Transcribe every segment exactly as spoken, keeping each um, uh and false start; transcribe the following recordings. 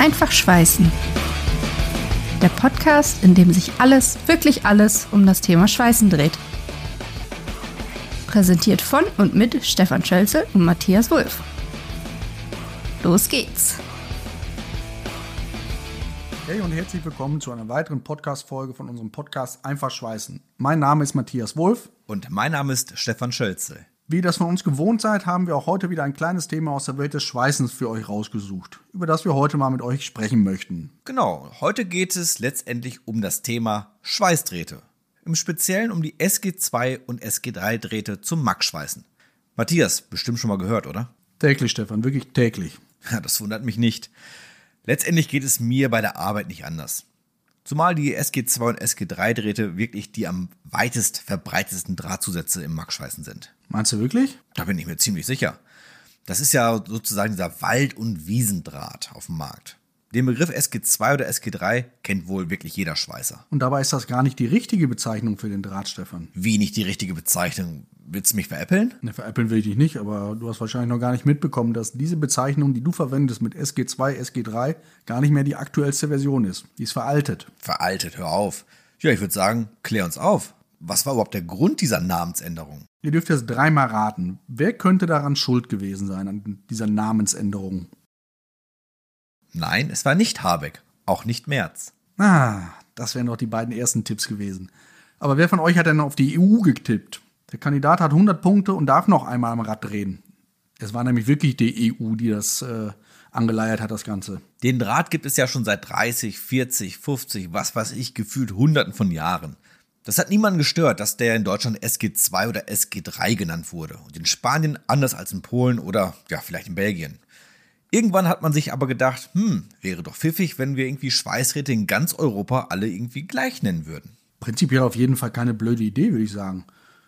Einfach schweißen. Der Podcast, in dem sich alles, wirklich alles um das Thema Schweißen dreht. Präsentiert von und mit Stefan Schölze und Matthias Wulff. Los geht's! Hey und herzlich willkommen zu einer weiteren Podcast-Folge von unserem Podcast Einfach schweißen. Mein Name ist Matthias Wulff. Und mein Name ist Stefan Schölze. Wie ihr das von uns gewohnt seid, haben wir auch heute wieder ein kleines Thema aus der Welt des Schweißens für euch rausgesucht, über das wir heute mal mit euch sprechen möchten. Genau, heute geht es letztendlich um das Thema Schweißdrähte. Im Speziellen um die S G zwei und S G drei Drähte zum Max-Schweißen. Matthias, bestimmt schon mal gehört, oder? Täglich, Stefan, wirklich täglich. Ja, das wundert mich nicht. Letztendlich geht es mir bei der Arbeit nicht anders. Zumal die S G zwei und S G drei Drähte wirklich die am weitest verbreitetsten Drahtzusätze im Max-Schweißen sind. Meinst du wirklich? Da bin ich mir ziemlich sicher. Das ist ja sozusagen dieser Wald- und Wiesendraht auf dem Markt. Den Begriff S G zwei oder S G drei kennt wohl wirklich jeder Schweißer. Und dabei ist das gar nicht die richtige Bezeichnung für den Draht, Stefan. Wie nicht die richtige Bezeichnung? Willst du mich veräppeln? Ne, veräppeln will ich dich nicht, aber du hast wahrscheinlich noch gar nicht mitbekommen, dass diese Bezeichnung, die du verwendest mit S G zwei, S G drei, gar nicht mehr die aktuellste Version ist. Die ist veraltet. Veraltet, hör auf. Ja, ich würde sagen, klär uns auf. Was war überhaupt der Grund dieser Namensänderung? Ihr dürft jetzt dreimal raten. Wer könnte daran schuld gewesen sein, an dieser Namensänderung? Nein, es war nicht Habeck, auch nicht Merz. Ah, das wären doch die beiden ersten Tipps gewesen. Aber wer von euch hat denn auf die E U getippt? Der Kandidat hat hundert Punkte und darf noch einmal am Rad drehen. Es war nämlich wirklich die E U, die das äh, angeleiert hat, das Ganze. Den Draht gibt es ja schon seit dreißig, vierzig, fünfzig, was weiß ich, gefühlt hunderten von Jahren. Das hat niemanden gestört, dass der in Deutschland S G zwei oder S G drei genannt wurde und in Spanien anders als in Polen oder ja vielleicht in Belgien. Irgendwann hat man sich aber gedacht, hm, wäre doch pfiffig, wenn wir irgendwie Schweißdrähte in ganz Europa alle irgendwie gleich nennen würden. Prinzipiell auf jeden Fall keine blöde Idee, würde ich sagen.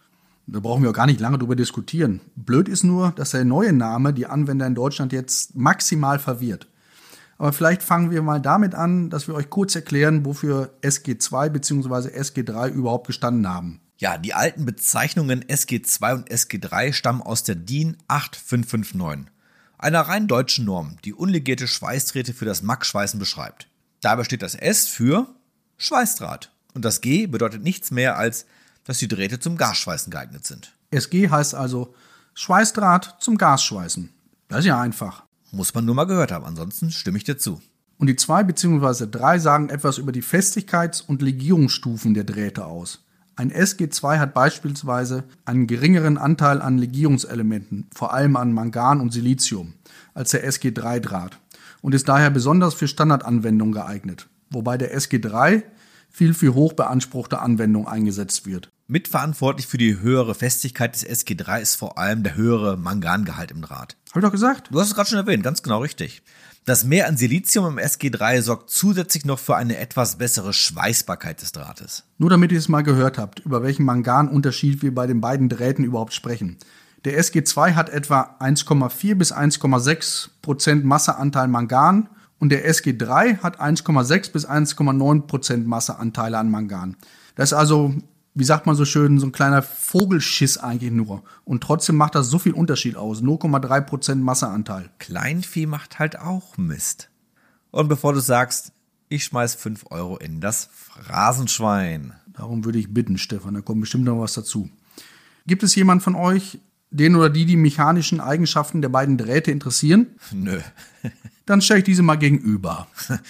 Da brauchen wir auch gar nicht lange drüber diskutieren. Blöd ist nur, dass der neue Name die Anwender in Deutschland jetzt maximal verwirrt. Aber vielleicht fangen wir mal damit an, dass wir euch kurz erklären, wofür S G zwei bzw. S G drei überhaupt gestanden haben. Ja, die alten Bezeichnungen S G zwei und S G drei stammen aus der D I N acht fünf fünf neun, einer rein deutschen Norm, die unlegierte Schweißdrähte für das Max-Schweißen beschreibt. Dabei steht das S für Schweißdraht und das G bedeutet nichts mehr als, dass die Drähte zum Gasschweißen geeignet sind. S G heißt also Schweißdraht zum Gasschweißen. Das ist ja einfach. Muss man nur mal gehört haben, ansonsten stimme ich dir zu. Und die zwei bzw. drei sagen etwas über die Festigkeits- und Legierungsstufen der Drähte aus. Ein S G zwei hat beispielsweise einen geringeren Anteil an Legierungselementen, vor allem an Mangan und Silizium, als der S G drei Draht und ist daher besonders für Standardanwendungen geeignet, wobei der S G drei viel für hoch beanspruchte Anwendungen eingesetzt wird. Mitverantwortlich für die höhere Festigkeit des S G drei ist vor allem der höhere Mangangehalt im Draht. Hab ich doch gesagt? Du hast es gerade schon erwähnt, ganz genau richtig. Das Mehr an Silizium im S G drei sorgt zusätzlich noch für eine etwas bessere Schweißbarkeit des Drahtes. Nur damit ihr es mal gehört habt, über welchen Manganunterschied wir bei den beiden Drähten überhaupt sprechen. Der S G zwei hat etwa eins Komma vier bis eins Komma sechs Prozent Masseanteil Mangan und der S G drei hat eins Komma sechs bis eins Komma neun Prozent Masseanteile an Mangan. Das ist also, wie sagt man so schön, so ein kleiner Vogelschiss eigentlich nur. Und trotzdem macht das so viel Unterschied aus. null Komma drei Prozent Masseanteil. Kleinvieh macht halt auch Mist. Und bevor du sagst, ich schmeiß fünf Euro in das Phrasenschwein. Darum würde ich bitten, Stefan, da kommt bestimmt noch was dazu. Gibt es jemand von euch, den oder die die mechanischen Eigenschaften der beiden Drähte interessieren? Nö. Dann stelle ich diese mal gegenüber.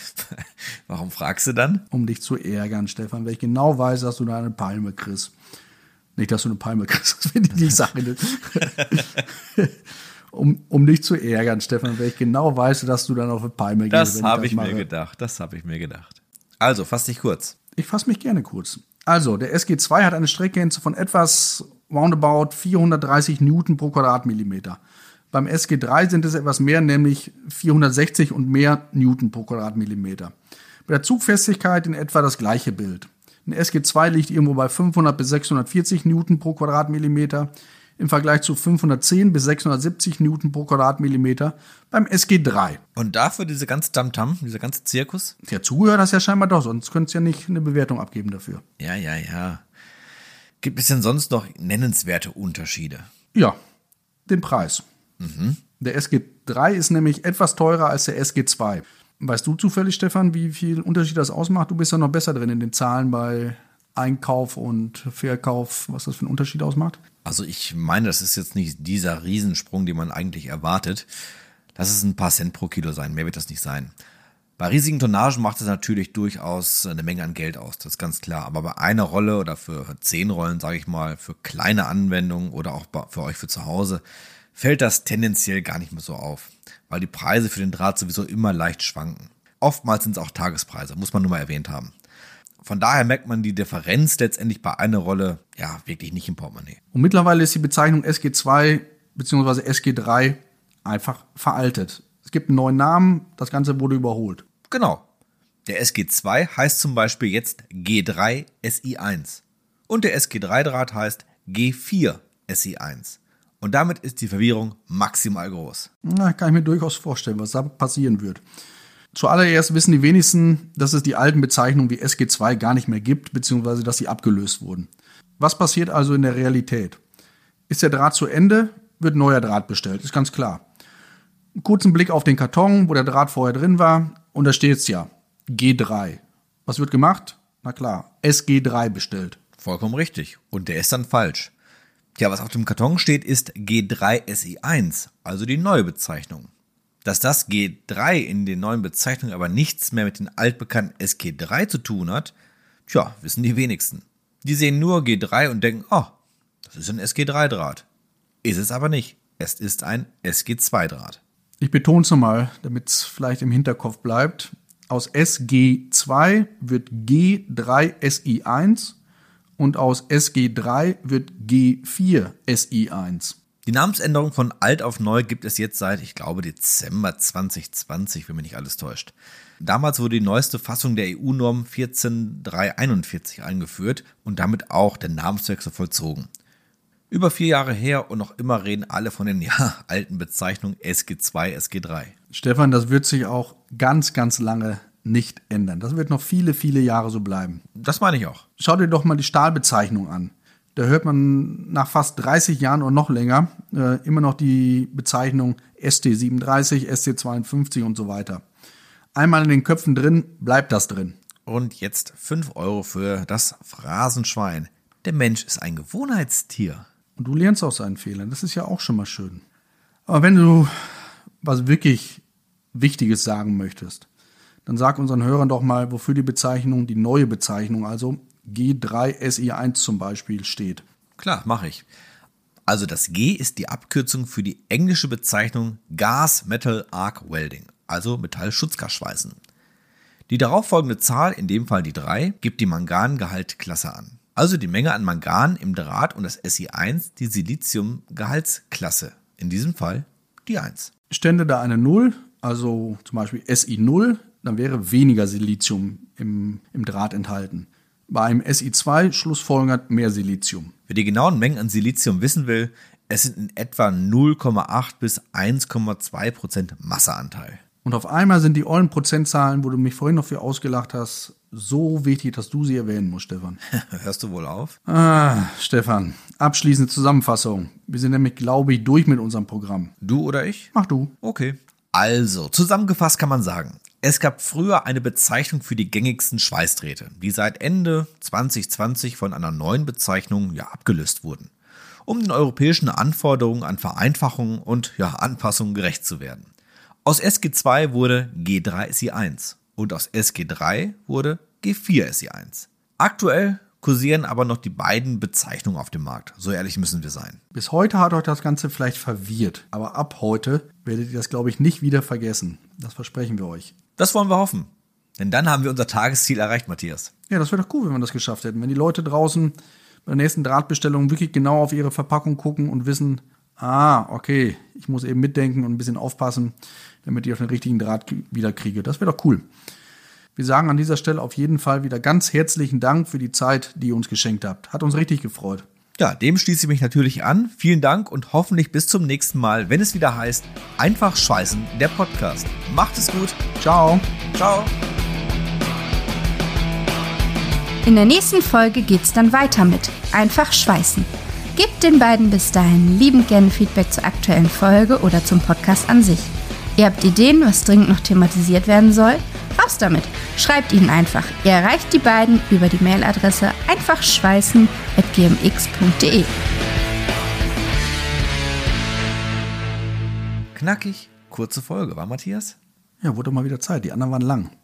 Warum fragst du dann? Um dich zu ärgern, Stefan, weil ich genau weiß, dass du da eine Palme kriegst. Nicht, dass du eine Palme kriegst, das finde ich die Sache. um, um dich zu ärgern, Stefan, weil ich genau weiß, dass du dann auf eine Palme gehst. Das habe ich, ich mir gedacht, das habe ich mir gedacht. Also, fass dich kurz. Ich fasse mich gerne kurz. Also, der S G zwei hat eine Streckgrenze von etwas roundabout vierhundertdreißig Newton pro Quadratmillimeter. Beim S G drei sind es etwas mehr, nämlich vierhundertsechzig und mehr Newton pro Quadratmillimeter. Bei der Zugfestigkeit in etwa das gleiche Bild. Ein S G zwei liegt irgendwo bei fünfhundert bis sechshundertvierzig Newton pro Quadratmillimeter, im Vergleich zu fünfhundertzehn bis sechshundertsiebzig Newton pro Quadratmillimeter beim S G drei. Und dafür diese ganze Tamtam, dieser ganze Zirkus? Der Zuhörer das ja scheinbar doch, sonst könntest du ja nicht eine Bewertung abgeben dafür. Ja, ja, ja. Gibt es denn sonst noch nennenswerte Unterschiede? Ja, den Preis. Mhm. Der S G drei ist nämlich etwas teurer als der S G zwei. Weißt du zufällig, Stefan, wie viel Unterschied das ausmacht? Du bist ja noch besser drin in den Zahlen bei Einkauf und Verkauf, was das für einen Unterschied ausmacht. Also ich meine, das ist jetzt nicht dieser Riesensprung, den man eigentlich erwartet. Lass es ein paar Cent pro Kilo sein, mehr wird das nicht sein. Bei riesigen Tonnagen macht es natürlich durchaus eine Menge an Geld aus, das ist ganz klar. Aber bei einer Rolle oder für zehn Rollen, sage ich mal, für kleine Anwendungen oder auch für euch für zu Hause, fällt das tendenziell gar nicht mehr so auf, weil die Preise für den Draht sowieso immer leicht schwanken. Oftmals sind es auch Tagespreise, muss man nur mal erwähnt haben. Von daher merkt man die Differenz letztendlich bei einer Rolle ja wirklich nicht im Portemonnaie. Und mittlerweile ist die Bezeichnung S G zwei bzw. S G drei einfach veraltet. Es gibt einen neuen Namen, das Ganze wurde überholt. Genau. Der S G zwei heißt zum Beispiel jetzt G drei S I eins. Und der S G drei Draht heißt G vier S I eins. Und damit ist die Verwirrung maximal groß. Na, kann ich mir durchaus vorstellen, was da passieren wird. Zuallererst wissen die wenigsten, dass es die alten Bezeichnungen wie S G zwei gar nicht mehr gibt, beziehungsweise dass sie abgelöst wurden. Was passiert also in der Realität? Ist der Draht zu Ende, wird neuer Draht bestellt, ist ganz klar. Einen kurzen Blick auf den Karton, wo der Draht vorher drin war, und da steht es ja, G drei. Was wird gemacht? Na klar, S G drei bestellt. Vollkommen richtig. Und der ist dann falsch. Tja, was auf dem Karton steht, ist G drei S I eins, also die neue Bezeichnung. Dass das G drei in den neuen Bezeichnungen aber nichts mehr mit den altbekannten S G drei zu tun hat, tja, wissen die wenigsten. Die sehen nur G drei und denken, oh, das ist ein S G drei Draht. Ist es aber nicht. Es ist ein S G zwei Draht. Ich betone es nochmal, damit es vielleicht im Hinterkopf bleibt. Aus S G zwei wird G drei S I eins und aus S G drei wird G vier S I eins. Die Namensänderung von alt auf neu gibt es jetzt seit, ich glaube, Dezember zwanzig zwanzig, wenn mich nicht alles täuscht. Damals wurde die neueste Fassung der E U-Norm vierzehn drei einundvierzig eingeführt und damit auch der Namenswechsel vollzogen. Über vier Jahre her und noch immer reden alle von den ja, alten Bezeichnungen S G zwei, S G drei. Stefan, das wird sich auch ganz, ganz lange nicht ändern. Das wird noch viele, viele Jahre so bleiben. Das meine ich auch. Schau dir doch mal die Stahlbezeichnung an. Da hört man nach fast dreißig Jahren oder noch länger äh, immer noch die Bezeichnung S T siebenunddreißig, S T zweiundfünfzig und so weiter. Einmal in den Köpfen drin, bleibt das drin. Und jetzt fünf Euro für das Phrasenschwein. Der Mensch ist ein Gewohnheitstier. Und du lernst aus seinen Fehlern, das ist ja auch schon mal schön. Aber wenn du was wirklich Wichtiges sagen möchtest, dann sag unseren Hörern doch mal, wofür die Bezeichnung, die neue Bezeichnung, also G drei S I eins zum Beispiel, steht. Klar, mache ich. Also das G ist die Abkürzung für die englische Bezeichnung Gas Metal Arc Welding, also Metallschutzgasschweißen. Die darauffolgende Zahl, in dem Fall die drei, gibt die Mangangehaltklasse an. Also die Menge an Mangan im Draht und das S I eins die Siliziumgehaltsklasse. In diesem Fall die eins. Stände da eine null, also zum Beispiel S I null, dann wäre weniger Silizium im, im Draht enthalten. Bei einem S I zwei schlussfolgert mehr Silizium. Wer die genauen Mengen an Silizium wissen will, es sind in etwa null Komma acht bis eins Komma zwei Prozent Masseanteil. Und auf einmal sind die ollen Prozentzahlen, wo du mich vorhin noch für ausgelacht hast, so wichtig, dass du sie erwähnen musst, Stefan. Hörst du wohl auf? Ah, Stefan, abschließende Zusammenfassung. Wir sind nämlich, glaube ich, durch mit unserem Programm. Du oder ich? Mach du. Okay. Also, zusammengefasst kann man sagen, es gab früher eine Bezeichnung für die gängigsten Schweißdrähte, die seit Ende zwanzig zwanzig von einer neuen Bezeichnung ja, abgelöst wurden, um den europäischen Anforderungen an Vereinfachungen und ja, Anpassungen gerecht zu werden. Aus S G zwei wurde G drei S I eins und aus S G drei wurde G vier S I eins. Aktuell kursieren aber noch die beiden Bezeichnungen auf dem Markt. So ehrlich müssen wir sein. Bis heute hat euch das Ganze vielleicht verwirrt, aber ab heute werdet ihr das, glaube ich, nicht wieder vergessen. Das versprechen wir euch. Das wollen wir hoffen. Denn dann haben wir unser Tagesziel erreicht, Matthias. Ja, das wäre doch cool, wenn wir das geschafft hätten. Wenn die Leute draußen bei der nächsten Drahtbestellung wirklich genau auf ihre Verpackung gucken und wissen, ah, okay, ich muss eben mitdenken und ein bisschen aufpassen, damit ich auf den richtigen Draht wieder kriege. Das wäre doch cool. Wir sagen an dieser Stelle auf jeden Fall wieder ganz herzlichen Dank für die Zeit, die ihr uns geschenkt habt. Hat uns richtig gefreut. Ja, dem schließe ich mich natürlich an. Vielen Dank und hoffentlich bis zum nächsten Mal, wenn es wieder heißt, einfach schweißen, der Podcast. Macht es gut. Ciao. Ciao. In der nächsten Folge geht's dann weiter mit einfach schweißen. Gebt den beiden bis dahin liebend gerne Feedback zur aktuellen Folge oder zum Podcast an sich. Ihr habt Ideen, was dringend noch thematisiert werden soll? Raus damit! Schreibt ihnen einfach. Ihr erreicht die beiden über die Mailadresse einfachschweißen at g m x punkt d e. Knackig, kurze Folge, war Matthias? Ja, wurde mal wieder Zeit. Die anderen waren lang.